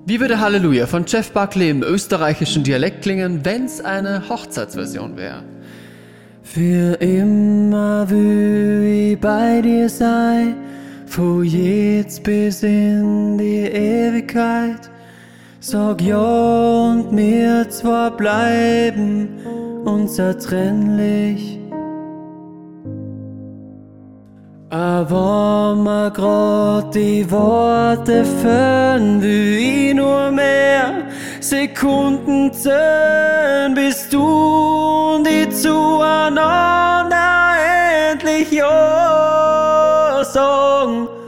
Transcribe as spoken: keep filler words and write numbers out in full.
Wie würde Halleluja von Jeff Buckley im österreichischen Dialekt klingen, wenn's eine Hochzeitsversion wäre? Für immer will ich bei dir sein, von jetzt bis in die Ewigkeit. Sag ja und wir zwar bleiben unzertrennlich. Aber mir grad die Worte fehlen, will ich nur mehr Sekunden zählen, bis du und ich zueinander endlich ja sagen.